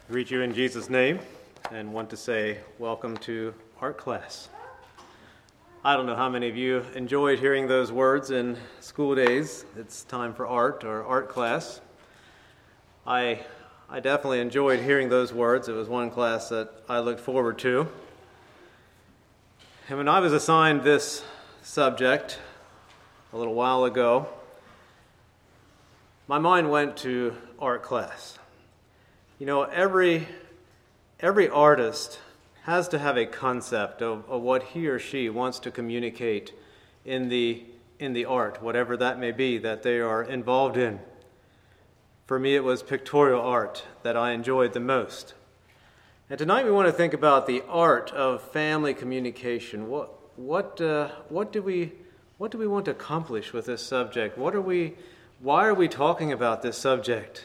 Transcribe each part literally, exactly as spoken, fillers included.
Greet you in Jesus' name and want to say welcome to art class. I don't know how many of you enjoyed hearing those words in school days. It's time for art or art class. I I definitely enjoyed hearing those words. It was one class that I looked forward to. And when I was assigned this subject a little while ago, my mind went to art class. You know, every every artist has to have a concept of, of what he or she wants to communicate in the in the art, whatever that may be that they are involved in. For me, it was pictorial art that I enjoyed the most. And tonight we want to think about the art of family communication. What what uh, what do we what do we want to accomplish with this subject? What are we why are we talking about this subject?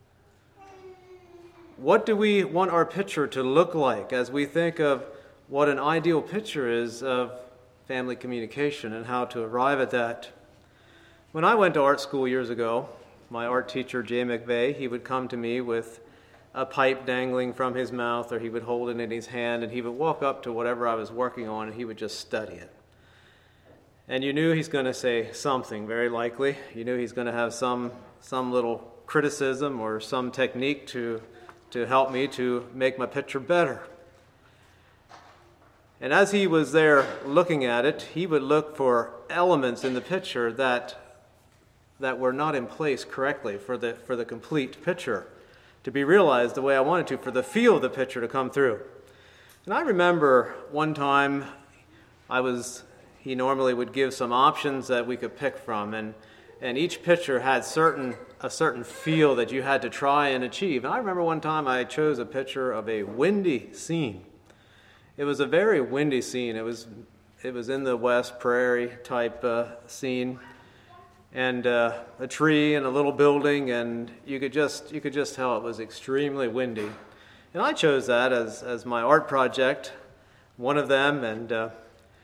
What do we want our picture to look like as we think of what an ideal picture is of family communication and how to arrive at that? When I went to art school years ago, my art teacher, Jay McVeigh, he would come to me with a pipe dangling from his mouth, or he would hold it in his hand, and he would walk up to whatever I was working on, and he would just study it. And you knew he's going to say something, very likely. You knew he's going to have some some little criticism or some technique to to help me to make my picture better. And as he was there looking at it, he would look for elements in the picture that that were not in place correctly for the for the complete picture to be realized the way I wanted to, for the feel of the picture to come through. And I remember one time I was he normally would give some options that we could pick from, and and each picture had certain a certain feel that you had to try and achieve. And I remember one time I chose a picture of a windy scene. It was a very windy scene. It was it was in the West Prairie type uh, scene, and uh, a tree and a little building, and you could just you could just tell it was extremely windy. And I chose that as as my art project, one of them, and uh,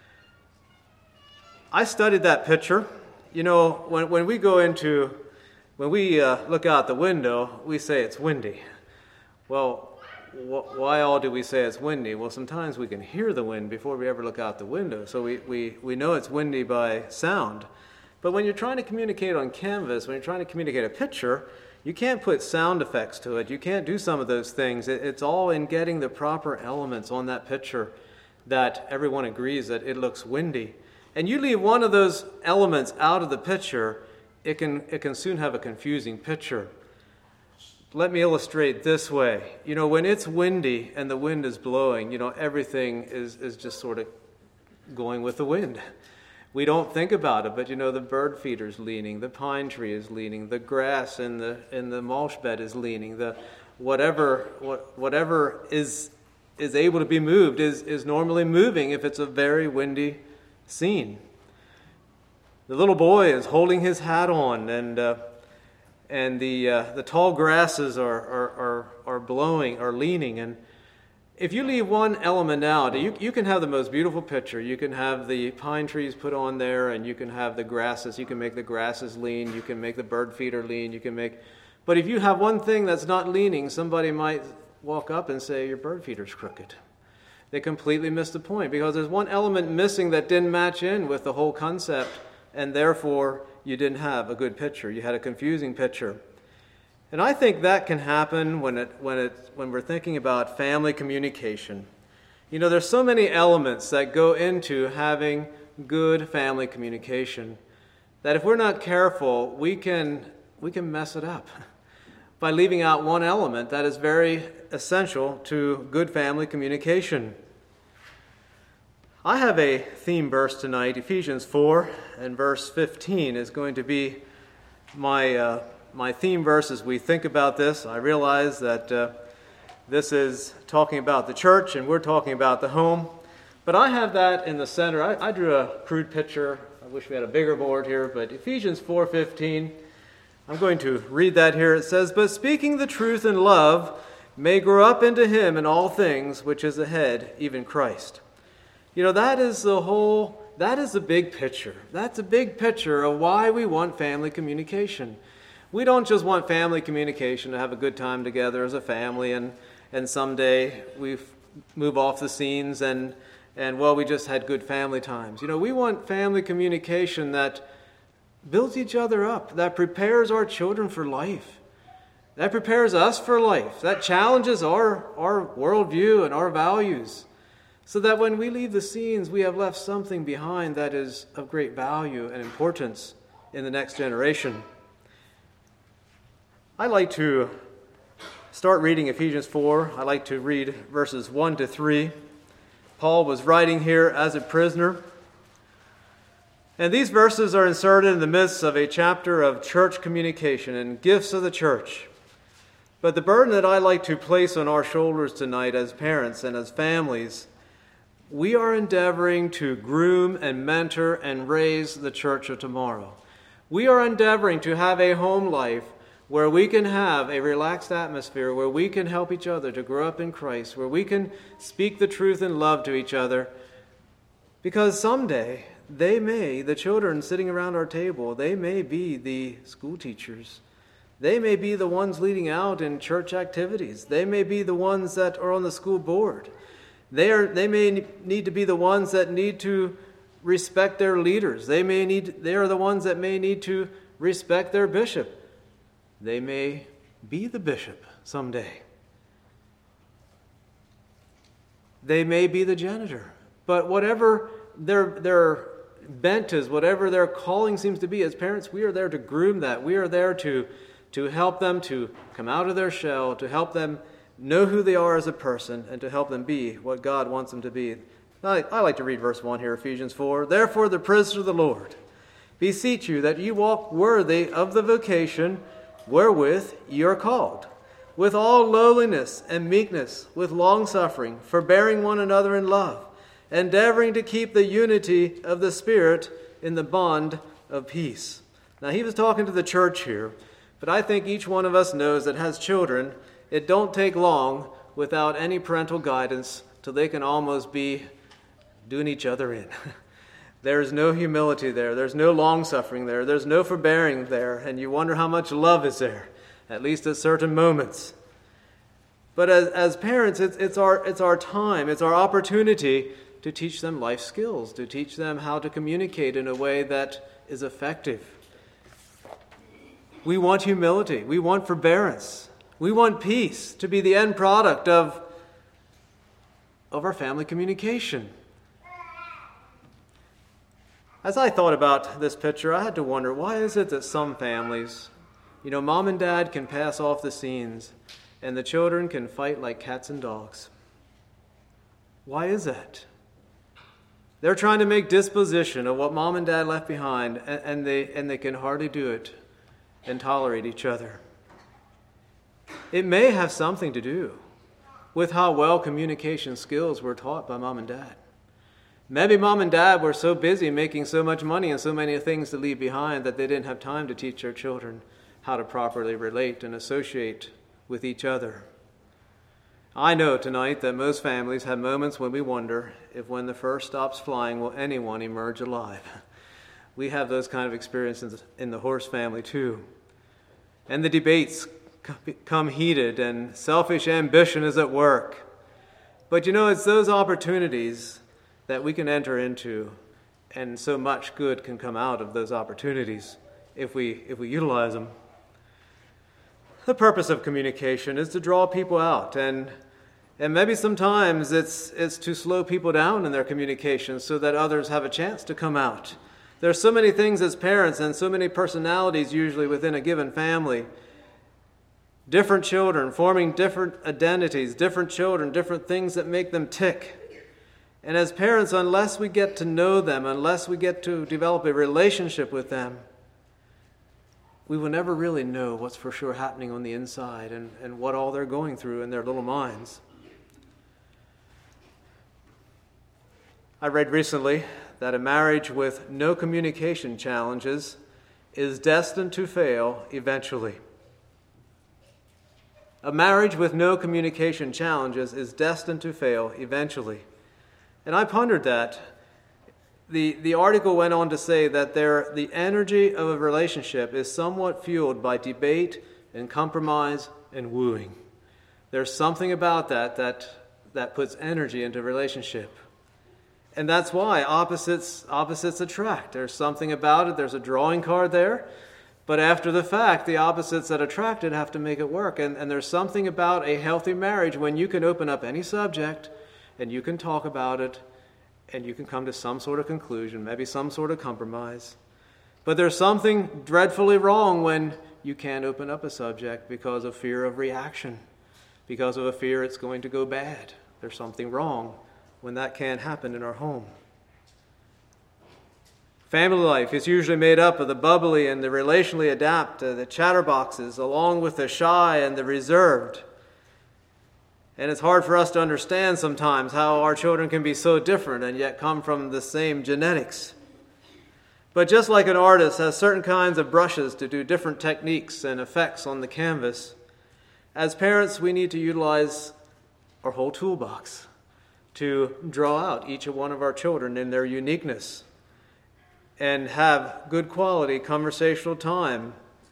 I studied that picture. You know, when when we go into When we uh, look out the window, we say it's windy. Well, wh- why all do we say it's windy? Well, sometimes we can hear the wind before we ever look out the window, so we, we, we know it's windy by sound. But when you're trying to communicate on canvas, when you're trying to communicate a picture, you can't put sound effects to it. You can't do some of those things. It, it's all in getting the proper elements on that picture that everyone agrees that it looks windy. And you leave one of those elements out of the picture, It can it can soon have a confusing picture. Let me illustrate this way. You know, when it's windy and the wind is blowing, you know, everything is, is just sort of going with the wind. We don't think about it, but you know, the bird feeder's leaning, the pine tree is leaning, the grass in the in the mulch bed is leaning, the whatever what whatever is is able to be moved is, is normally moving if it's a very windy scene. The little boy is holding his hat on, and uh, and the uh, the tall grasses are, are are are blowing, are leaning. And if you leave one element out, you you can have the most beautiful picture. You can have the pine trees put on there, and you can have the grasses. You can make the grasses lean. You can make the bird feeder lean. You can make, but if you have one thing that's not leaning, somebody might walk up and say your bird feeder's crooked. They completely missed the point because there's one element missing that didn't match in with the whole concept. And therefore, you didn't have a good picture. You had a confusing picture. And I think that can happen when it when it when we're thinking about family communication. You know, there's so many elements that go into having good family communication that if we're not careful, we can we can mess it up by leaving out one element that is very essential to good family communication. I have a theme verse tonight. Ephesians four and verse fifteen is going to be my uh, my theme verse as we think about this. I realize that uh, this is talking about the church and we're talking about the home, but I have that in the center. I, I drew a crude picture. I wish we had a bigger board here, but Ephesians four fifteen. I'm going to read that here. It says, "But speaking the truth in love may grow up into him in all things, which is the head, even Christ." You know, that is the whole, that is the big picture. That's a big picture of why we want family communication. We don't just want family communication to have a good time together as a family and and someday we move off the scenes and, and, well, we just had good family times. You know, we want family communication that builds each other up, that prepares our children for life, that prepares us for life, that challenges our, our worldview and our values, so that when we leave the scenes, we have left something behind that is of great value and importance in the next generation. I like to start reading Ephesians four. I like to read verses one to three. Paul was writing here as a prisoner. And these verses are inserted in the midst of a chapter of church communication and gifts of the church. But the burden that I like to place on our shoulders tonight as parents and as families, we are endeavoring to groom and mentor and raise the church of tomorrow. We are endeavoring to have a home life where we can have a relaxed atmosphere, where we can help each other to grow up in Christ, where we can speak the truth in love to each other. Because someday, they may, the children sitting around our table, they may be the school teachers. They may be the ones leading out in church activities. They may be the ones that are on the school board. They are. They may need to be the ones that need to respect their leaders. They may need. They are the ones that may need to respect their bishop. They may be the bishop someday. They may be the janitor. But whatever their their bent is, whatever their calling seems to be, as parents, we are there to groom that. We are there to, to help them to come out of their shell, to help them know who they are as a person, and to help them be what God wants them to be. I, I like to read verse one here, Ephesians four. Therefore, the prisoner of the Lord, beseech you that you walk worthy of the vocation wherewith ye are called, with all lowliness and meekness, with longsuffering, forbearing one another in love, endeavoring to keep the unity of the Spirit in the bond of peace. Now, he was talking to the church here, but I think each one of us knows that has children, it don't take long without any parental guidance till they can almost be doing each other in. There's no humility there. There's no long-suffering there. There's no forbearing there. And you wonder how much love is there, at least at certain moments. But as, as parents, it's, it's, our, it's our time, it's our opportunity to teach them life skills, to teach them how to communicate in a way that is effective. We want humility. We want forbearance. We want peace to be the end product of, of our family communication. As I thought about this picture, I had to wonder, why is it that some families, you know, mom and dad can pass off the scenes and the children can fight like cats and dogs? Why is that? They're trying to make disposition of what mom and dad left behind, and, and they and they can hardly do it and tolerate each other. It may have something to do with how well communication skills were taught by mom and dad. Maybe mom and dad were so busy making so much money and so many things to leave behind that they didn't have time to teach their children how to properly relate and associate with each other. I know tonight that most families have moments when we wonder if when the first stops flying, will anyone emerge alive? We have those kind of experiences in the Horse family too. And the debates come heated and selfish ambition is at work. But you know, it's those opportunities that we can enter into, and so much good can come out of those opportunities if we if we utilize them. The purpose of communication is to draw people out, and and maybe sometimes it's it's to slow people down in their communication so that others have a chance to come out. There's so many things as parents and so many personalities usually within a given family. Different children forming different identities, different children, different things that make them tick. And as parents, unless we get to know them, unless we get to develop a relationship with them, we will never really know what's for sure happening on the inside and, and what all they're going through in their little minds. I read recently that a marriage with no communication challenges is destined to fail eventually. A marriage with no communication challenges is destined to fail eventually. And I pondered that. The, the article went on to say that there, the energy of a relationship is somewhat fueled by debate and compromise and wooing. There's something about that that, that puts energy into relationship. And that's why opposites opposites attract. There's something about it. There's a drawing card there. But after the fact, the opposites that attract it have to make it work. And, and there's something about a healthy marriage when you can open up any subject and you can talk about it and you can come to some sort of conclusion, maybe some sort of compromise. But there's something dreadfully wrong when you can't open up a subject because of fear of reaction, because of a fear it's going to go bad. There's something wrong when that can't happen in our home. Family life is usually made up of the bubbly and the relationally adept, uh, the chatterboxes, along with the shy and the reserved. And it's hard for us to understand sometimes how our children can be so different and yet come from the same genetics. But just like an artist has certain kinds of brushes to do different techniques and effects on the canvas, as parents we need to utilize our whole toolbox to draw out each one of our children in their uniqueness and have good quality conversational time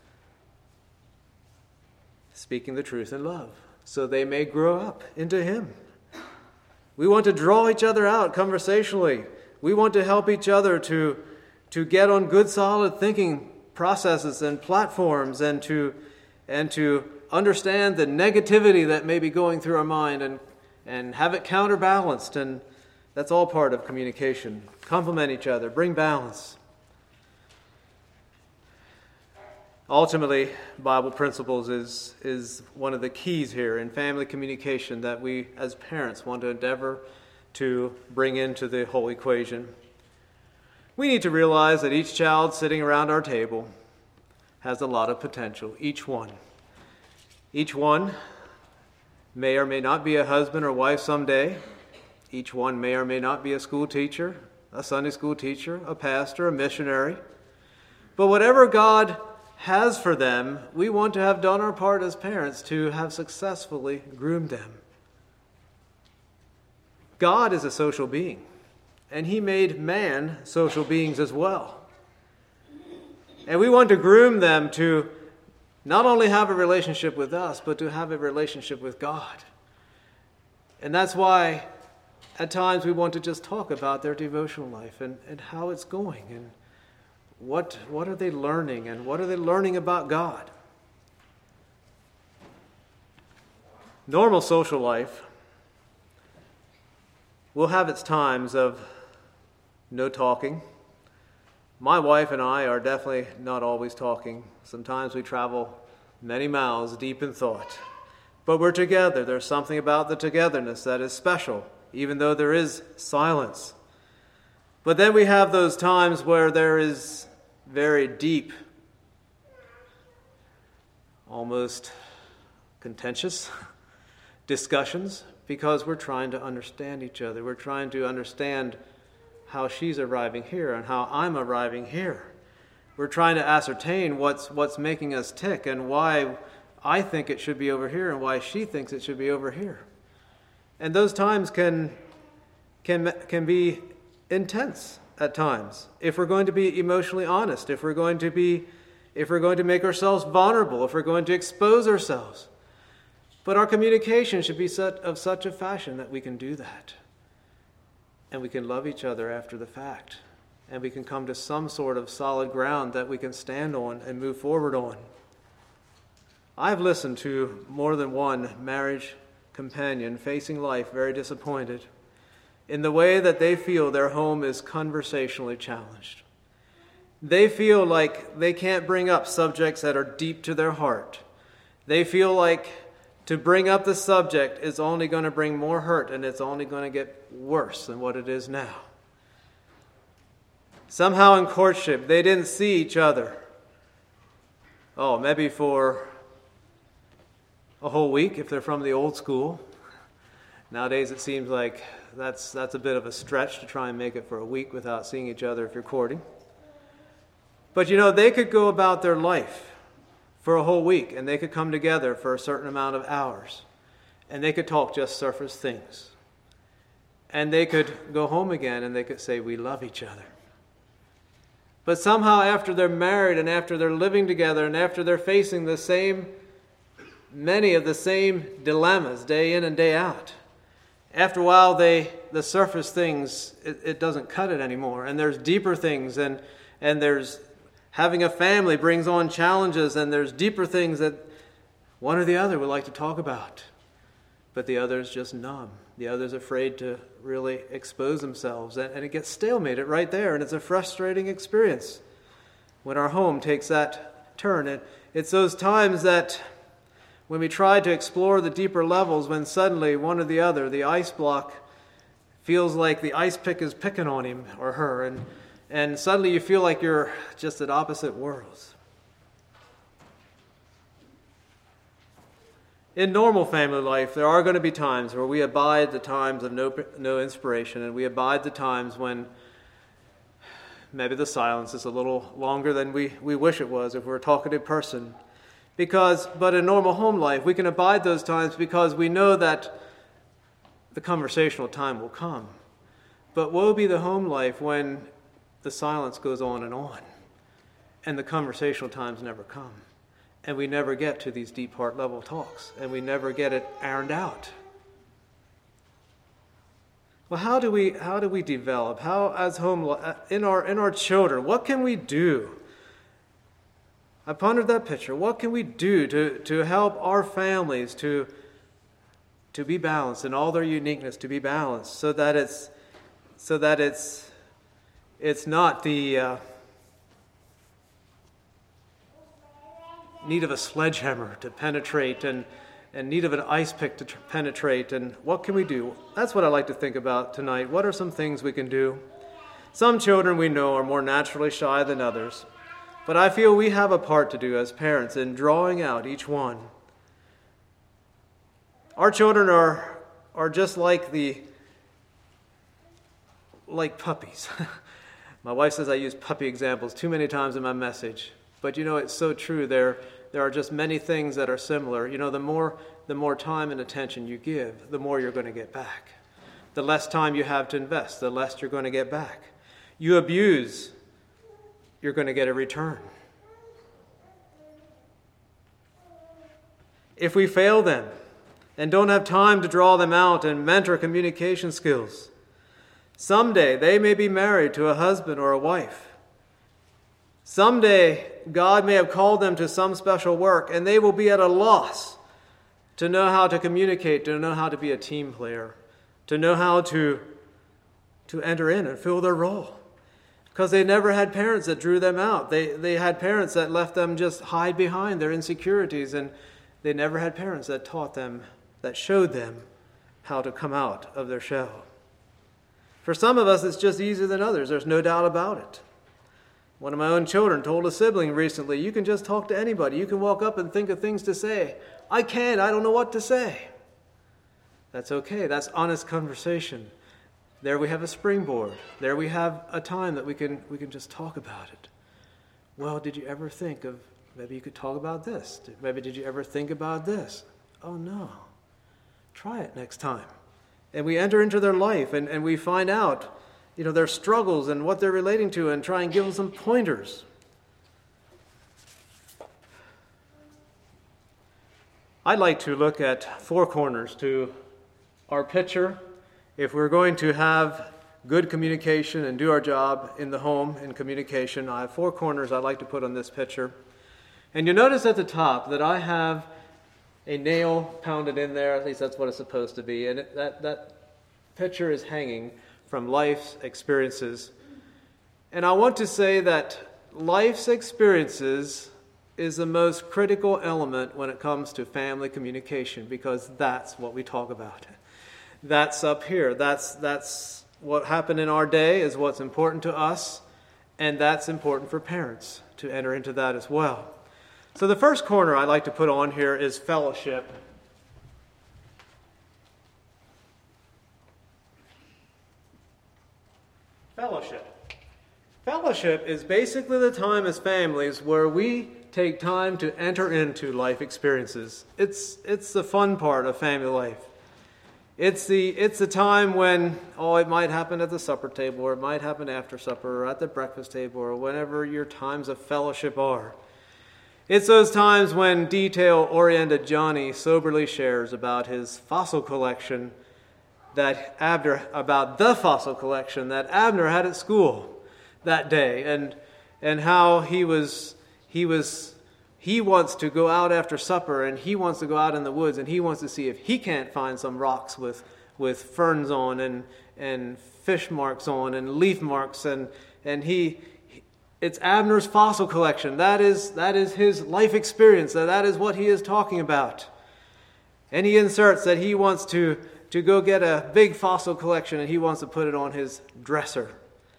speaking the truth in love so they may grow up into Him. We want to draw each other out conversationally. We want to help each other to, to get on good solid thinking processes and platforms and to, and to understand the negativity that may be going through our mind and and have it counterbalanced, and that's all part of communication. Complement each other, bring balance. Ultimately, Bible principles is, is one of the keys here in family communication that we as parents want to endeavor to bring into the whole equation. We need to realize that each child sitting around our table has a lot of potential, each one. Each one may or may not be a husband or wife someday. Each one may or may not be a school teacher, a Sunday school teacher, a pastor, a missionary. But whatever God has for them, we want to have done our part as parents to have successfully groomed them. God is a social being, and He made man social beings as well. And we want to groom them to not only have a relationship with us, but to have a relationship with God. And that's why at times we want to just talk about their devotional life and, and how it's going and what, what are they learning and what are they learning about God. Normal social life will have its times of no talking. My wife and I are definitely not always talking. Sometimes we travel many miles deep in thought. But we're together. There's something about the togetherness that is special, even though there is silence. But then we have those times where there is very deep, almost contentious discussions because we're trying to understand each other. We're trying to understand how she's arriving here and how I'm arriving here. We're trying to ascertain what's what's making us tick and why I think it should be over here and why she thinks it should be over here. And those times can can can be intense at times. If we're going to be emotionally honest, if we're going to be if we're going to make ourselves vulnerable, if we're going to expose ourselves. But our communication should be set of such a fashion that we can do that. And we can love each other after the fact. And we can come to some sort of solid ground that we can stand on and move forward on. I've listened to more than one marriage companion facing life very disappointed in the way that they feel their home is conversationally challenged. They feel like they can't bring up subjects that are deep to their heart. They feel like to bring up the subject is only going to bring more hurt and it's only going to get worse than what it is now. Somehow in courtship, they didn't see each other. Oh, maybe for a whole week if they're from the old school. Nowadays it seems like that's that's a bit of a stretch to try and make it for a week without seeing each other if you're courting. But you know, they could go about their life for a whole week and they could come together for a certain amount of hours and they could talk just surface things. And they could go home again and they could say, we love each other. But somehow after they're married and after they're living together and after they're facing the same many of the same dilemmas day in and day out. After a while, they the surface things, it, it doesn't cut it anymore. And there's deeper things, and and there's having a family brings on challenges, and there's deeper things that one or the other would like to talk about. But the other's just numb. The other's afraid to really expose themselves. And, and it gets stalemated right there, and it's a frustrating experience when our home takes that turn. And it's those times that when we try to explore the deeper levels, when suddenly one or the other, the ice block, feels like the ice pick is picking on him or her, and, and suddenly you feel like you're just at opposite worlds. In normal family life, there are going to be times where we abide the times of no, no inspiration, and we abide the times when maybe the silence is a little longer than we, we wish it was if we're a talkative person. Because, but in normal home life, we can abide those times because we know that the conversational time will come. But woe be the home life when the silence goes on and on, and the conversational times never come. And we never get to these deep heart level talks, and we never get it ironed out. Well, how do we how do we develop? How, as home in our in our children, what can we do? I pondered that picture. What can we do to, to help our families to to be balanced in all their uniqueness, to be balanced, so that it's so that it's it's not the uh, need of a sledgehammer to penetrate and, and need of an ice pick to tr- penetrate. And what can we do? That's what I like to think about tonight. What are some things we can do? Some children we know are more naturally shy than others. But I feel we have a part to do as parents in drawing out each one. Our children are, are just like the like puppies. My wife says I use puppy examples too many times in my message. But you know, it's so true. There, there are just many things that are similar. You know, the more, the more time and attention you give, the more you're going to get back. The less time you have to invest, the less you're going to get back. You abuse, you're going to get a return. If we fail them and don't have time to draw them out and mentor communication skills, someday they may be married to a husband or a wife. Someday, God may have called them to some special work, and they will be at a loss to know how to communicate, to know how to be a team player, to know how to, to enter in and fill their role. Because they never had parents that drew them out. They, they had parents that left them just hide behind their insecurities, and they never had parents that taught them, that showed them how to come out of their shell. For some of us, it's just easier than others. There's no doubt about it. One of my own children told a sibling recently, you can just talk to anybody. You can walk up and think of things to say. I can't. I don't know what to say. That's okay. That's honest conversation. There we have a springboard. There we have a time that we can we can just talk about it. Well, did you ever think of, maybe you could talk about this? Maybe did you ever think about this? Oh, no. Try it next time. And we enter into their life and, and we find out you know, their struggles and what they're relating to, and try and give them some pointers. I'd like to look at four corners to our picture. If we're going to have good communication and do our job in the home in communication, I have four corners I'd like to put on this picture. And you'll notice at the top that I have a nail pounded in there. At least that's what it's supposed to be. And it, that, that picture is hanging from life's experiences. And I want to say that life's experiences is the most critical element when it comes to family communication, because that's what we talk about. That's up here. That's that's what happened in our day is what's important to us, and that's important for parents to enter into that as well. So the first corner I'd like to put on here is fellowship. Fellowship. Fellowship is basically the time as families where we take time to enter into life experiences. It's it's the fun part of family life. It's the it's the time when, oh, it might happen at the supper table, or it might happen after supper, or at the breakfast table, or whenever your times of fellowship are. It's those times when detail-oriented Johnny soberly shares about his fossil collection that Abner, about the fossil collection that Abner had at school that day, and and how he was he was he wants to go out after supper, and he wants to go out in the woods, and he wants to see if he can't find some rocks with with ferns on and and fish marks on and leaf marks, and and he. It's Abner's fossil collection. That is, that is his life experience. That is what he is talking about. And he inserts that he wants to, to go get a big fossil collection and he wants to put it on his dresser.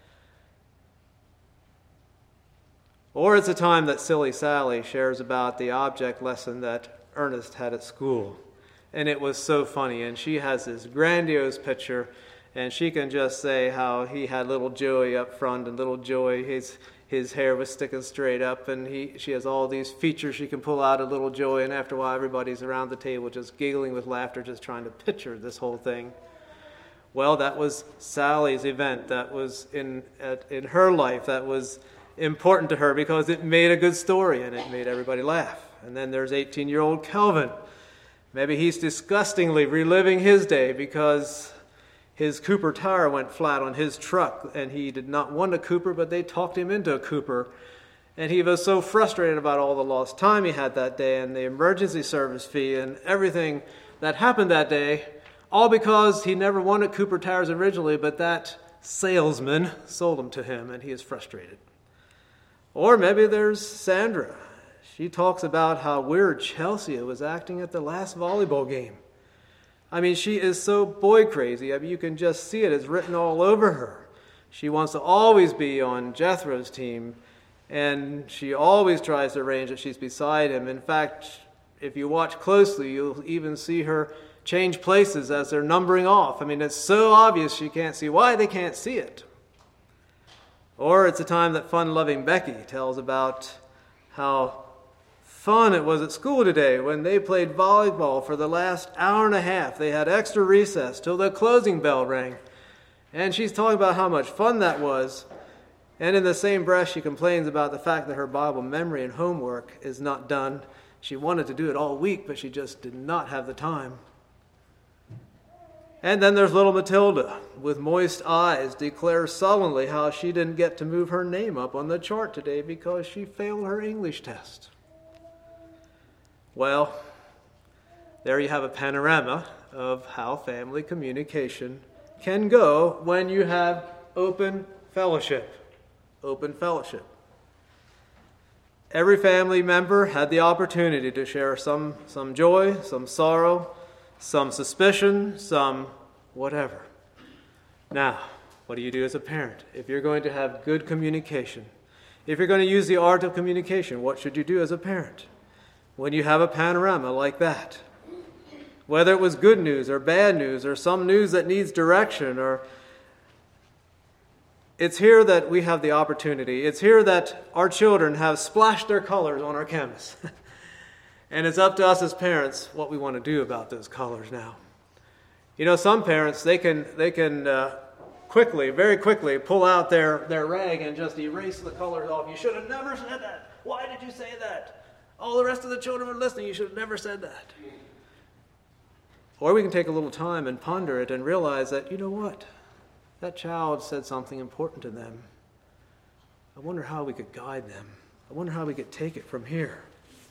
Or it's a time that Silly Sally shares about the object lesson that Ernest had at school. And it was so funny. And she has this grandiose picture, and she can just say how he had little Joey up front, and little Joey, his his hair was sticking straight up, and he she has all these features she can pull out of little Joey, and after a while everybody's around the table just giggling with laughter, just trying to picture this whole thing. Well, that was Sally's event. That was in at, in her life. That was important to her because it made a good story and it made everybody laugh. And then there's eighteen-year-old Kelvin. Maybe he's disgustingly reliving his day because his Cooper tire went flat on his truck, and he did not want a Cooper, but they talked him into a Cooper. And he was so frustrated about all the lost time he had that day and the emergency service fee and everything that happened that day, all because he never wanted Cooper tires originally, but that salesman sold them to him, and he is frustrated. Or maybe there's Sandra. She talks about how weird Chelsea was acting at the last volleyball game. I mean, she is so boy crazy. I mean, you can just see it. It's written all over her. She wants to always be on Jethro's team, and she always tries to arrange that she's beside him. In fact, if you watch closely, you'll even see her change places as they're numbering off. I mean, it's so obvious you can't see why they can't see it. Or it's a time that fun-loving Becky tells about how fun it was at school today when they played volleyball for the last hour and a half. They had extra recess till the closing bell rang. And she's talking about how much fun that was. And in the same breath, she complains about the fact that her Bible memory and homework is not done. She wanted to do it all week, but she just did not have the time. And then there's little Matilda, with moist eyes, declares sullenly how she didn't get to move her name up on the chart today because she failed her English test. Well, there you have a panorama of how family communication can go when you have open fellowship. Open fellowship. Every family member had the opportunity to share some, some joy, some sorrow, some suspicion, some whatever. Now, what do you do as a parent? If you're going to have good communication, if you're going to use the art of communication, what should you do as a parent when you have a panorama like that? Whether it was good news or bad news or some news that needs direction, or it's here that we have the opportunity. It's here that our children have splashed their colors on our canvas. And it's up to us as parents what we want to do about those colors now. You know, some parents, they can they can uh, quickly, very quickly, pull out their, their rag and just erase the colors off. You should have never said that. Why did you say that? All the rest of the children were listening. You should have never said that. Or we can take a little time and ponder it and realize that, you know what? That child said something important to them. I wonder how we could guide them. I wonder how we could take it from here.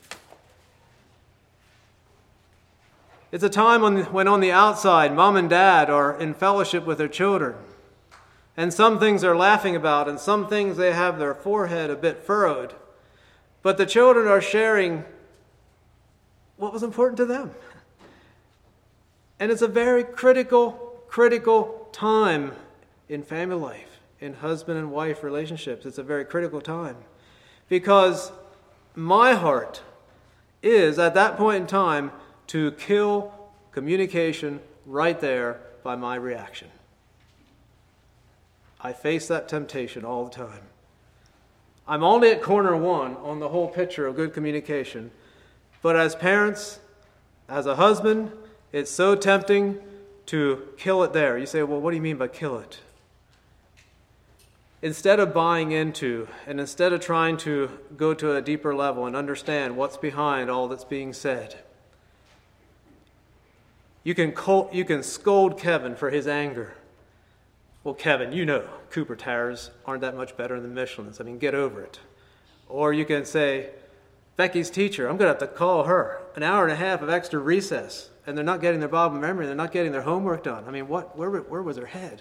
It's a time when, when on the outside, mom and dad are in fellowship with their children. And some things they're laughing about, and some things they have their forehead a bit furrowed. But the children are sharing what was important to them. And it's a very critical, critical time in family life, in husband and wife relationships. It's a very critical time. Because my heart is, at that point in time, to kill communication right there by my reaction. I face that temptation all the time. I'm only at corner one on the whole picture of good communication. But as parents, as a husband, it's so tempting to kill it there. You say, well, what do you mean by kill it? instead of buying into and instead of trying to go to a deeper level and understand what's behind all that's being said, you can col- you can scold Kevin for his anger. Well, Kevin, you know Cooper tires aren't that much better than Michelin's. I mean, get over it. Or you can say, Becky's teacher, I'm going to have to call her. An hour and a half of extra recess, and they're not getting their Bible memory, they're not getting their homework done. I mean, what? Where, where was her head?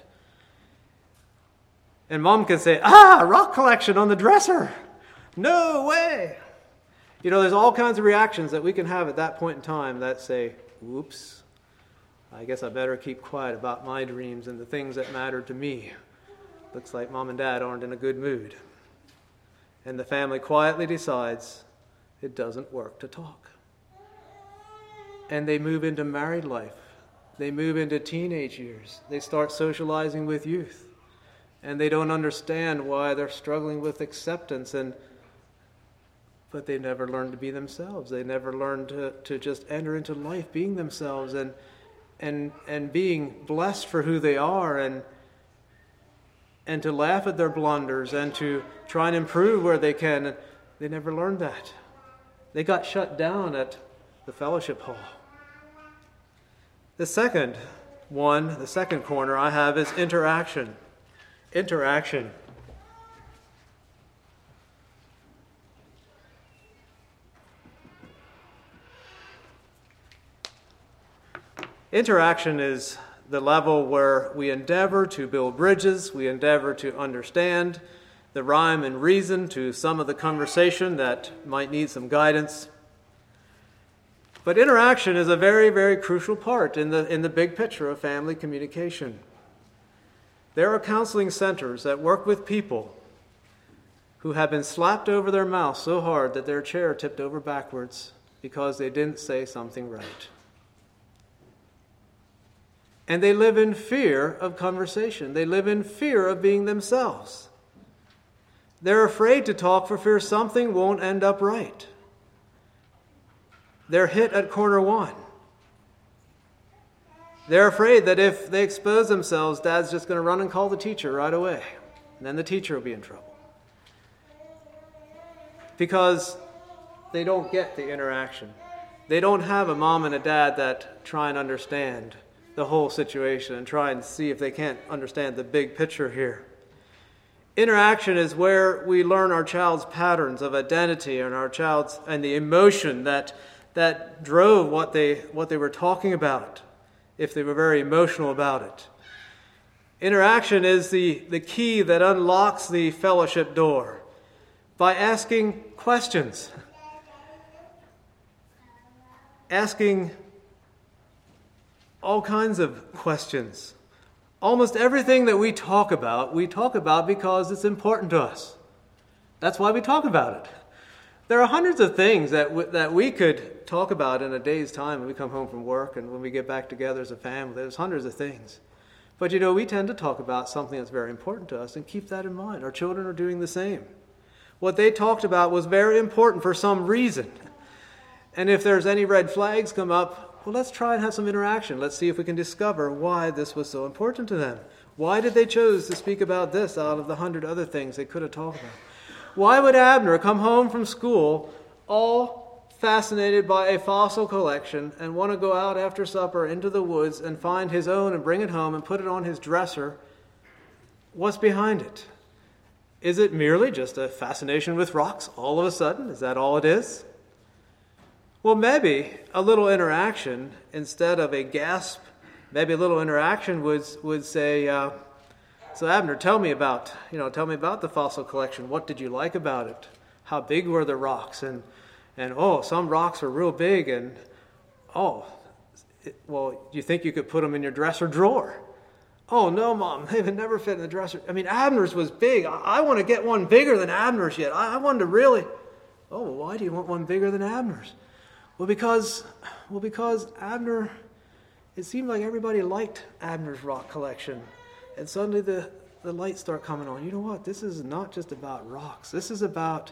And Mom can say, ah, rock collection on the dresser. No way. You know, there's all kinds of reactions that we can have at that point in time that say, whoops, I guess I better keep quiet about my dreams and the things that matter to me. Looks like Mom and Dad aren't in a good mood. And the family quietly decides it doesn't work to talk. And they move into married life. They move into teenage years. They start socializing with youth. And they don't understand why they're struggling with acceptance. And but they never learn to be themselves. They never learn to, to just enter into life being themselves and and and being blessed for who they are, and and to laugh at their blunders and to try and improve where they can. They never learned that. They got shut down at the fellowship hall. The second one, the second corner I have is interaction. Interaction. Interaction is the level where we endeavor to build bridges, we endeavor to understand the rhyme and reason to some of the conversation that might need some guidance. But interaction is a very, very crucial part in the, in the big picture of family communication. There are counseling centers that work with people who have been slapped over their mouth so hard that their chair tipped over backwards because they didn't say something right. And they live in fear of conversation. They live in fear of being themselves. They're afraid to talk for fear something won't end up right. They're hit at corner one. They're afraid that if they expose themselves, Dad's just going to run and call the teacher right away. And then the teacher will be in trouble. Because they don't get the interaction. They don't have a mom and a dad that try and understand the whole situation and try and see if they can't understand the big picture here. Interaction is where we learn our child's patterns of identity and our child's and the emotion that that drove what they what they were talking about, if they were very emotional about it. Interaction is the, the key that unlocks the fellowship door by asking questions. Asking all kinds of questions. Almost everything that we talk about, we talk about because it's important to us. That's why we talk about it. There are hundreds of things that w- that we could talk about in a day's time when we come home from work and when we get back together as a family. There's hundreds of things. But you know, we tend to talk about something that's very important to us and keep that in mind. Our children are doing the same. What they talked about was very important for some reason. And if there's any red flags come up, well, let's try and have some interaction. Let's see if we can discover why this was so important to them. Why did they choose to speak about this out of the hundred other things they could have talked about? Why would Abner come home from school all fascinated by a fossil collection and want to go out after supper into the woods and find his own and bring it home and put it on his dresser? What's behind it? Is it merely just a fascination with rocks all of a sudden? Is that all it is? Well, maybe a little interaction, instead of a gasp, maybe a little interaction would would say, uh, so Abner, tell me about, you know, tell me about the fossil collection. What did you like about it? How big were the rocks? And, and oh, some rocks are real big. And, oh, it, well, you think you could put them in your dresser drawer? Oh, no, Mom, they would never fit in the dresser. I mean, Abner's was big. I, I want to get one bigger than Abner's yet. I, I wanted to really, oh, well, why do you want one bigger than Abner's? Well, because, well, because Abner, it seemed like everybody liked Abner's rock collection. And suddenly the, the lights start coming on. You know what? This is not just about rocks. This is about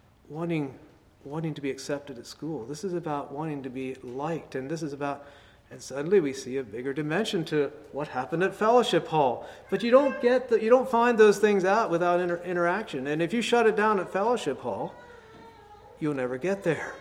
wanting wanting to be accepted at school. This is about wanting to be liked. And this is about, And suddenly we see a bigger dimension to what happened at Fellowship Hall. But you don't get the, you don't find those things out without inter- interaction. And if you shut it down at Fellowship Hall, you'll never get there.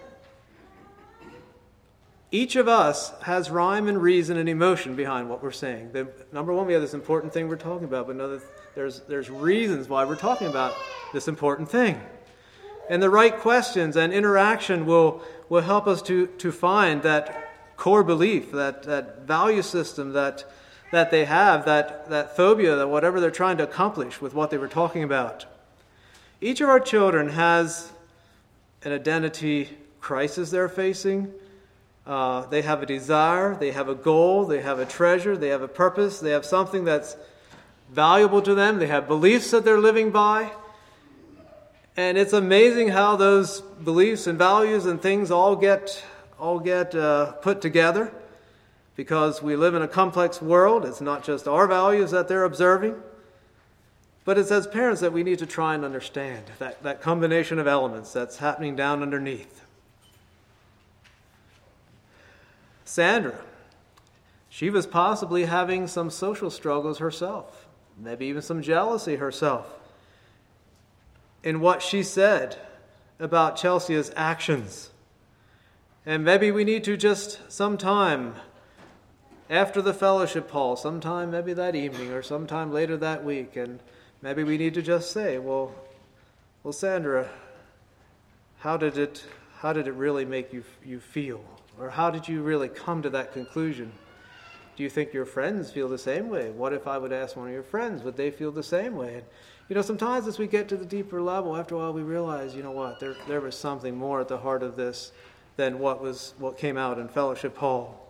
Each of us has rhyme and reason and emotion behind what we're saying. The, number one, we have this important thing we're talking about, but another, there's, there's reasons why we're talking about this important thing. And the right questions and interaction will, will help us to, to find that core belief, that, that value system that, that they have, that, that phobia, that whatever they're trying to accomplish with what they were talking about. Each of our children has an identity crisis they're facing. Uh, they have a desire, they have a goal, they have a treasure, they have a purpose, they have something that's valuable to them, they have beliefs that they're living by. And it's amazing how those beliefs and values and things all get all get uh, put together, because we live in a complex world. It's not just our values that they're observing, but it's as parents that we need to try and understand that, that combination of elements that's happening down underneath. Sandra, she was possibly having some social struggles herself, maybe even some jealousy herself, in what she said about Chelsea's actions. And maybe we need to just sometime after the fellowship hall, sometime maybe that evening or sometime later that week, and maybe we need to just say, well, well, Sandra, how did it, how did it really make you you feel? Or how did you really come to that conclusion? Do you think your friends feel the same way? What if I would ask one of your friends, would they feel the same way? And, you know, sometimes as we get to the deeper level, after a while we realize, you know what, there there was something more at the heart of this than what was what came out in Fellowship Hall.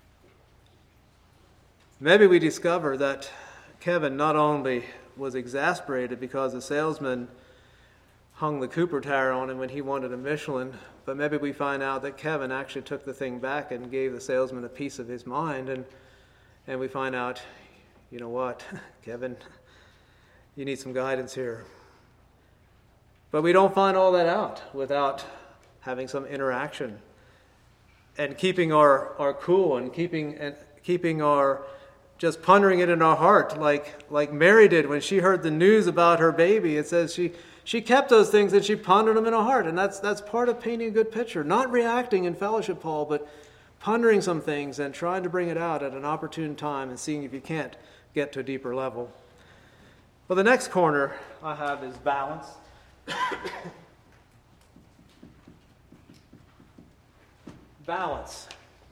Maybe we discover that Kevin not only was exasperated because the salesman hung the Cooper tire on him when he wanted a Michelin, but maybe we find out that Kevin actually took the thing back and gave the salesman a piece of his mind, and and we find out, you know what, Kevin, you need some guidance here. But we don't find all that out without having some interaction and keeping our, our cool and keeping and keeping our just pondering it in our heart, like like Mary did when she heard the news about her baby. It says she she kept those things and she pondered them in her heart, and that's that's part of painting a good picture. Not reacting in Fellowship Hall, but pondering some things and trying to bring it out at an opportune time and seeing if you can't get to a deeper level. Well, the next corner I have is balance. Balance.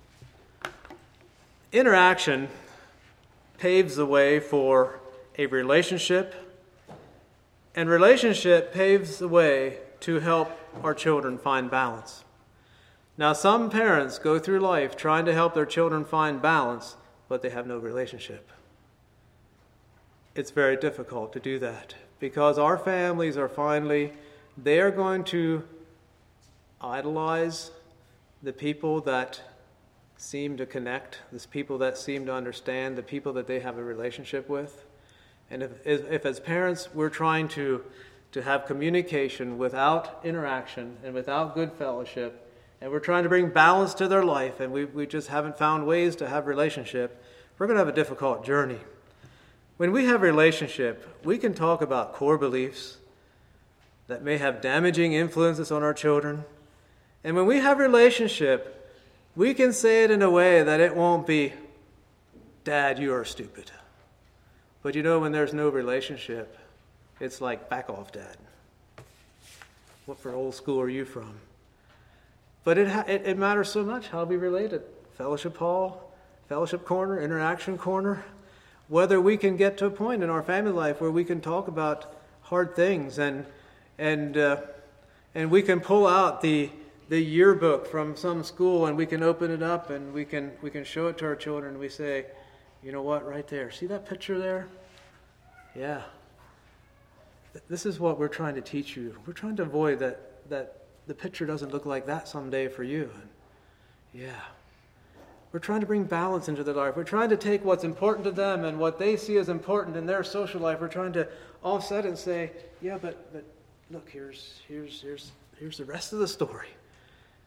Interaction paves the way for a relationship, and relationship paves the way to help our children find balance. Now, some parents go through life trying to help their children find balance, but they have no relationship. It's very difficult to do that because our families are finally, they are going to idolize the people that seem to connect, the people that seem to understand, the people that they have a relationship with. And if, if, if as parents we're trying to, to have communication without interaction and without good fellowship, and we're trying to bring balance to their life, and we, we just haven't found ways to have relationship, we're going to have a difficult journey. When we have relationship, we can talk about core beliefs that may have damaging influences on our children. And when we have relationship, we can say it in a way that it won't be, Dad, you are stupid. But you know, when there's no relationship, it's like, back off, Dad. What for old school are you from? But it, ha- it, it matters so much how we relate it. Fellowship Hall, Fellowship Corner, Interaction Corner. Whether we can get to a point in our family life where we can talk about hard things and and uh, and we can pull out the the yearbook from some school and we can open it up and we can we can show it to our children and we say, you know what, right there, see that picture there? Yeah. This is what we're trying to teach you. We're trying to avoid that that the picture doesn't look like that someday for you. And yeah. We're trying to bring balance into their life. We're trying to take what's important to them and what they see as important in their social life. We're trying to offset it and say, yeah, but but look, here's here's here's here's the rest of the story.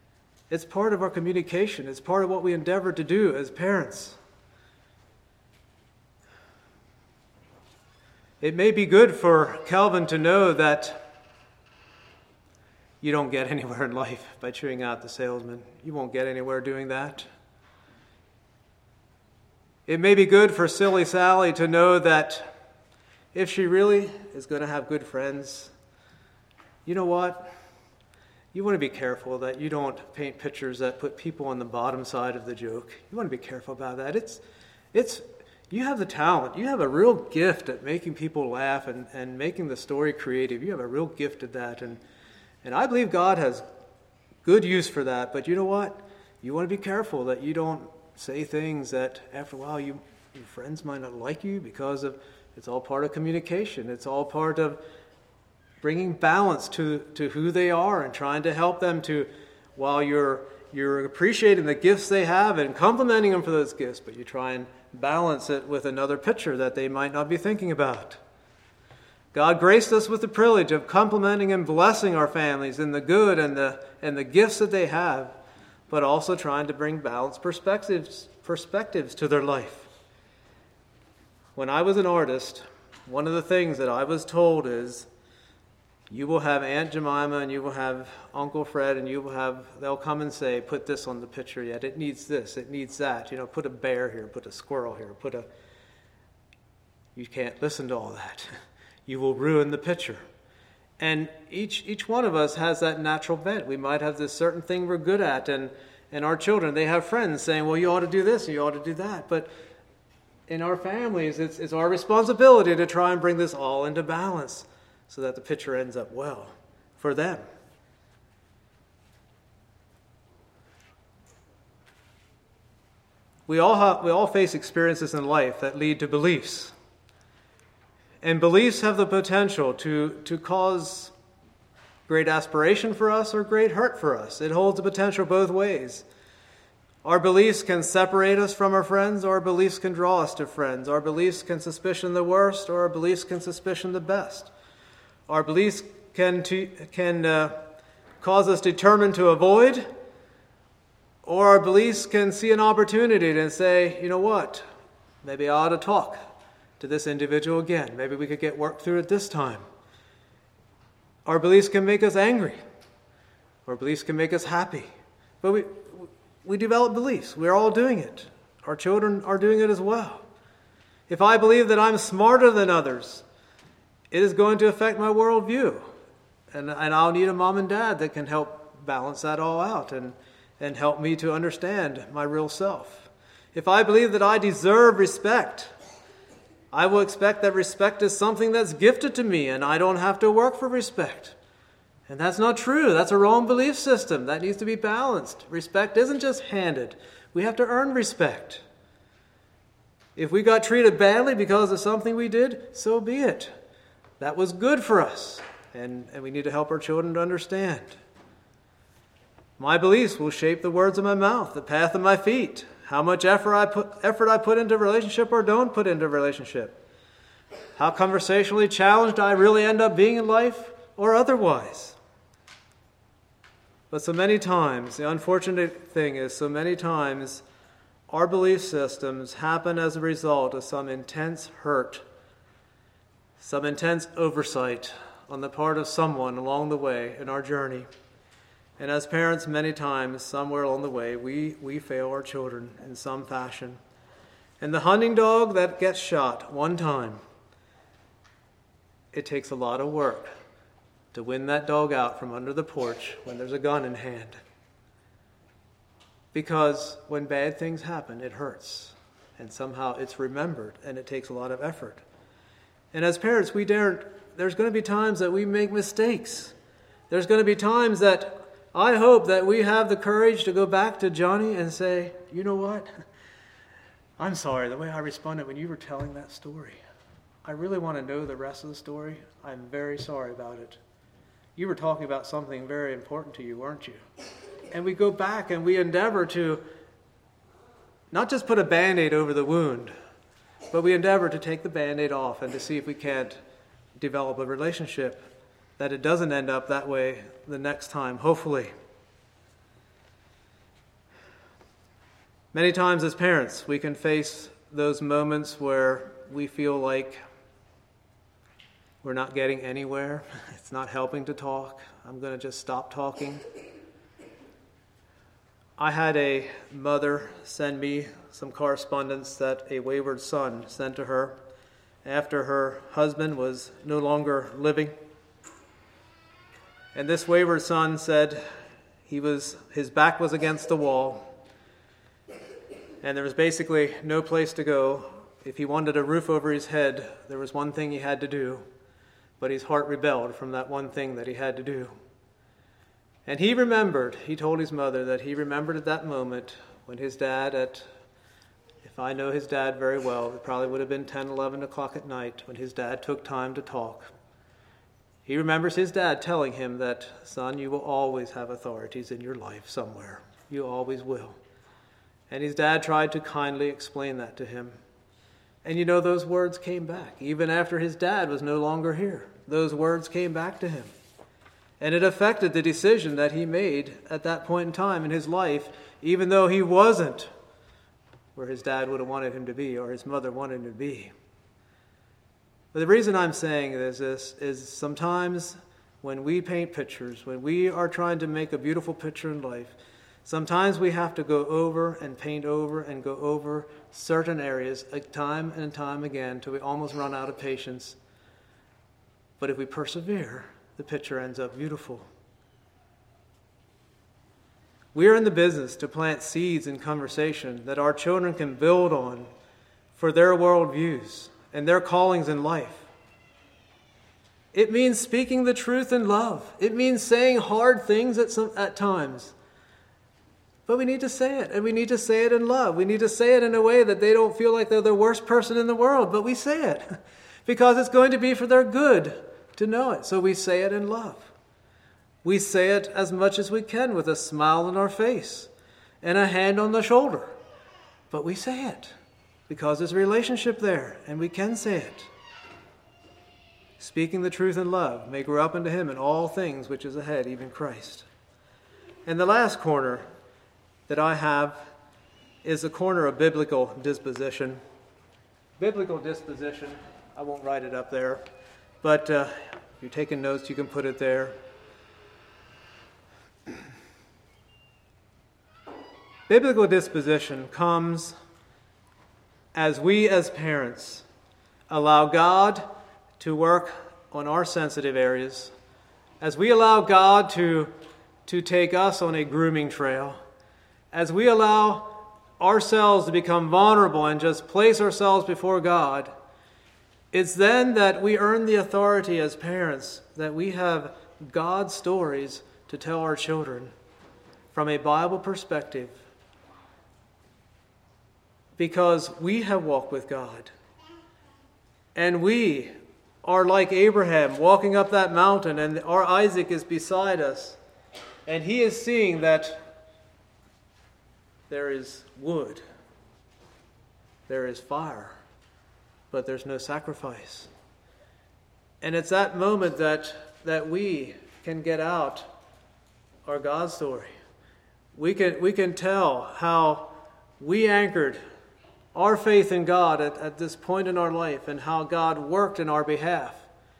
It's part of our communication. It's part of what we endeavor to do as parents. It may be good for Calvin to know that you don't get anywhere in life by chewing out the salesman. You won't get anywhere doing that. It may be good for silly Sally to know that if she really is going to have good friends, you know what? You want to be careful that you don't paint pictures that put people on the bottom side of the joke. You want to be careful about that. It's, it's, you have the talent. You have a real gift at making people laugh and, and making the story creative. You have a real gift at that. And, and I believe God has good use for that. But you know what? You want to be careful that you don't say things that after a while you, your friends might not like you because of, it's all part of communication. It's all part of bringing balance to, to who they are and trying to help them to, while you're you're appreciating the gifts they have and complimenting them for those gifts, but you try and balance it with another picture that they might not be thinking about. God graced us with the privilege of complimenting and blessing our families in the good and the and the gifts that they have, but also trying to bring balanced perspectives perspectives to their life. When I was an artist, one of the things that I was told is, you will have Aunt Jemima and you will have Uncle Fred and you will have, they'll come and say, put this on the picture yet. It needs this, it needs that. You know, put a bear here, put a squirrel here, put a... You can't listen to all that. You will ruin the picture. And each each one of us has that natural bent. We might have this certain thing we're good at, and, and our children, they have friends saying, well, you ought to do this and you ought to do that. But in our families, it's, it's our responsibility to try and bring this all into balance, so that the picture ends up well for them. We all have, we all face experiences in life that lead to beliefs. And beliefs have the potential to, to cause great aspiration for us or great hurt for us. It holds the potential both ways. Our beliefs can separate us from our friends, or our beliefs can draw us to friends. Our beliefs can suspicion the worst, or our beliefs can suspicion the best. Our beliefs can, to, can uh, cause us determined to avoid, or our beliefs can see an opportunity to say, you know what, maybe I ought to talk to this individual again. Maybe we could get work through it this time. Our beliefs can make us angry. Our beliefs can make us happy. But we, we develop beliefs. We're all doing it. Our children are doing it as well. If I believe that I'm smarter than others, it is going to affect my worldview. And, and I'll need a mom and dad that can help balance that all out and, and help me to understand my real self. If I believe that I deserve respect, I will expect that respect is something that's gifted to me and I don't have to work for respect. And that's not true. That's a wrong belief system. That needs to be balanced. Respect isn't just handed. We have to earn respect. If we got treated badly because of something we did, so be it. That was good for us, and, and we need to help our children to understand. My beliefs will shape the words of my mouth, the path of my feet, how much effort I put, effort I put into a relationship or don't put into a relationship, how conversationally challenged I really end up being in life or otherwise. But so many times, the unfortunate thing is, so many times, our belief systems happen as a result of some intense hurt, some intense oversight on the part of someone along the way in our journey. And as parents, many times, somewhere along the way, we, we fail our children in some fashion. And the hunting dog that gets shot one time, it takes a lot of work to win that dog out from under the porch when there's a gun in hand. Because when bad things happen, it hurts. And somehow it's remembered, and it takes a lot of effort. And as parents, we daren't, there's going to be times that we make mistakes. There's going to be times that I hope that we have the courage to go back to Johnny and say, you know what? I'm sorry, the way I responded when you were telling that story. I really want to know the rest of the story. I'm very sorry about it. You were talking about something very important to you, weren't you? And we go back and we endeavor to not just put a Band-Aid over the wound, but we endeavor to take the Band-Aid off and to see if we can't develop a relationship that it doesn't end up that way the next time, hopefully. Many times as parents, we can face those moments where we feel like we're not getting anywhere. It's not helping to talk. I'm going to just stop talking. I had a mother send me some correspondence that a wayward son sent to her after her husband was no longer living. And this wayward son said he was his back was against the wall, and there was basically no place to go. If he wanted a roof over his head, there was one thing he had to do, but his heart rebelled from that one thing that he had to do. And he remembered, he told his mother that he remembered at that moment when his dad at, if I know his dad very well, it probably would have been ten, eleven o'clock at night when his dad took time to talk. He remembers his dad telling him that, son, you will always have authorities in your life somewhere. You always will. And his dad tried to kindly explain that to him. And you know, those words came back. Even after his dad was no longer here, those words came back to him. And it affected the decision that he made at that point in time in his life, even though he wasn't where his dad would have wanted him to be or his mother wanted him to be. But the reason I'm saying this is, is sometimes when we paint pictures, when we are trying to make a beautiful picture in life, sometimes we have to go over and paint over and go over certain areas time and time again until we almost run out of patience. But if we persevere, the picture ends up beautiful. We are in the business to plant seeds in conversation that our children can build on for their worldviews and their callings in life. It means speaking the truth in love. It means saying hard things at some at times. But we need to say it, and we need to say it in love. We need to say it in a way that they don't feel like they're the worst person in the world, but we say it because it's going to be for their good to know it. So we say it in love. We say it as much as we can with a smile on our face and a hand on the shoulder. But we say it because there's a relationship there, and we can say it. Speaking the truth in love may grow up into him in all things which is ahead, even Christ. And the last corner that I have is the corner of biblical disposition. Biblical disposition, I won't write it up there, but uh, if you're taking notes, you can put it there. Biblical disposition comes as we as parents allow God to work on our sensitive areas, as we allow God to, to take us on a grooming trail, as we allow ourselves to become vulnerable and just place ourselves before God, it's then that we earn the authority as parents that we have God's stories to tell our children from a Bible perspective, because we have walked with God. And we are like Abraham walking up that mountain, and our Isaac is beside us, and he is seeing that there is wood, there is fire, but there's no sacrifice. And it's that moment that, that we can get out our God story. We can, we can tell how we anchored our faith in God at, at this point in our life and how God worked in our behalf.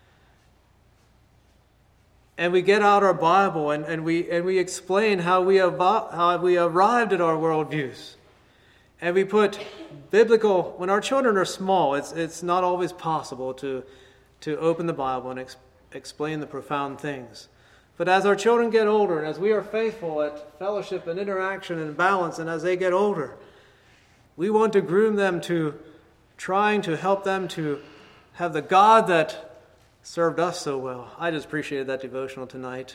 And we get out our Bible and, and we and we explain how we evo- how we arrived at our worldviews. And we put biblical, when our children are small, it's it's not always possible to, to open the Bible and ex, explain the profound things. But as our children get older, and as we are faithful at fellowship and interaction and balance, and as they get older, we want to groom them to trying to help them to have the God that served us so well. I just appreciated that devotional tonight.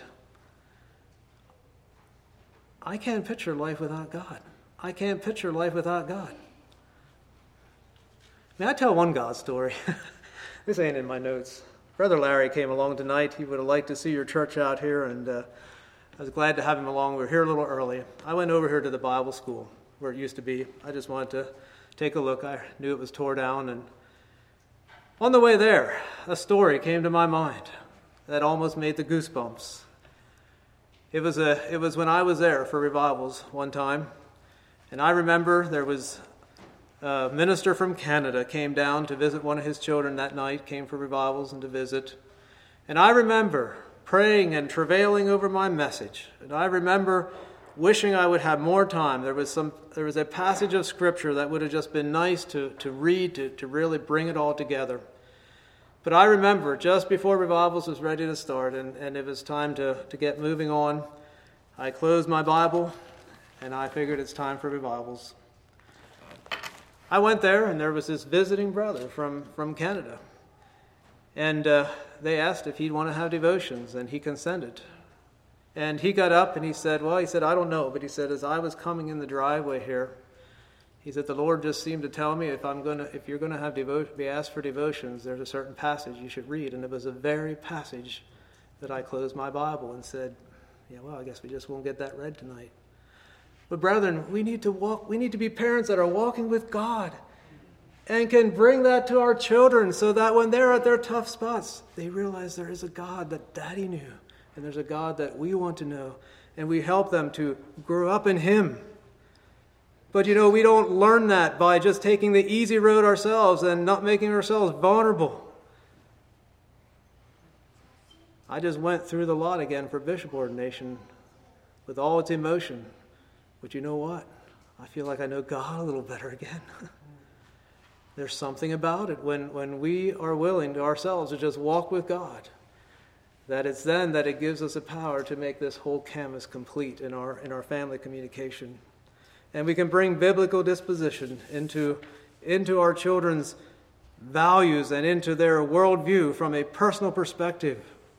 I can't picture life without God. I can't picture life without God. May I tell one God story? This ain't in my notes. Brother Larry came along tonight. He would have liked to see your church out here, and uh, I was glad to have him along. We were here a little early. I went over here to the Bible school where it used to be. I just wanted to take a look. I knew it was tore down, and on the way there, a story came to my mind that almost made the goosebumps. It was a it was when I was there for revivals one time, And I remember there was a minister from Canada came down to visit one of his children that night, came for revivals and to visit. And I remember praying and travailing over my message. And I remember wishing I would have more time. There was some there was a passage of Scripture that would have just been nice to, to read, to, to really bring it all together. But I remember just before revivals was ready to start and, and it was time to, to get moving on, I closed my Bible and I figured it's time for revivals. I went there and there was this visiting brother from, from Canada. And uh, they asked if he'd want to have devotions, and he consented. And he got up and he said, well, he said, I don't know, but he said, as I was coming in the driveway here, he said, the Lord just seemed to tell me if I'm going to, if you're going to have devotion, be asked for devotions, there's a certain passage you should read. And it was the very passage that I closed my Bible and said, yeah, well, I guess we just won't get that read tonight. But brethren, we need to walk, we need to be parents that are walking with God and can bring that to our children so that when they're at their tough spots, they realize there is a God that Daddy knew, and there's a God that we want to know, and we help them to grow up in Him. But, you know, we don't learn that by just taking the easy road ourselves and not making ourselves vulnerable. I just went through the lot again for bishop ordination with all its emotion. But you know what? I feel like I know God a little better again. There's something about it when, when we are willing to ourselves to just walk with God, that it's then that it gives us a power to make this whole canvas complete in our in our family communication. And we can bring biblical disposition into, into our children's values and into their worldview from a personal perspective.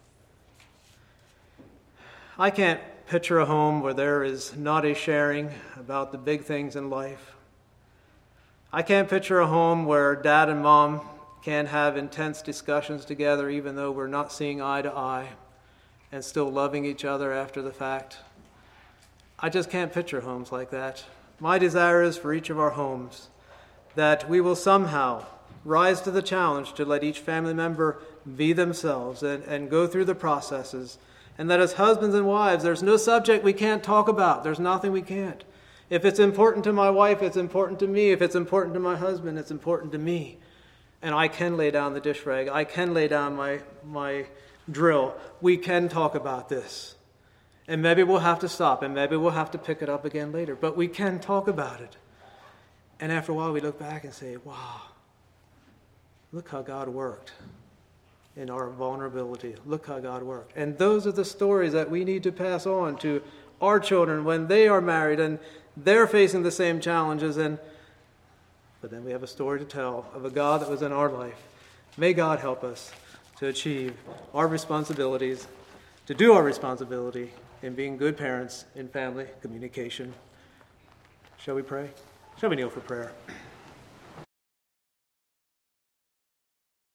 I can't picture a home where there is not a sharing about the big things in life. I can't picture a home where dad and mom can have intense discussions together even though we're not seeing eye to eye and still loving each other after the fact. I just can't picture homes like that. My desire is for each of our homes that we will somehow rise to the challenge to let each family member be themselves and, and go through the processes. And that as husbands and wives, there's no subject we can't talk about. There's nothing we can't. If it's important to my wife, it's important to me. If it's important to my husband, it's important to me. And I can lay down the dish rag. I can lay down my, my drill. We can talk about this. And maybe we'll have to stop, and maybe we'll have to pick it up again later. But we can talk about it. And after a while, we look back and say, wow, look how God worked in our vulnerability. Look how God worked. And those are the stories that we need to pass on to our children when they are married and they're facing the same challenges. And but then we have a story to tell of a God that was in our life. May God help us to achieve our responsibilities, to do our responsibility in being good parents in family communication. Shall we pray? Shall we kneel for prayer?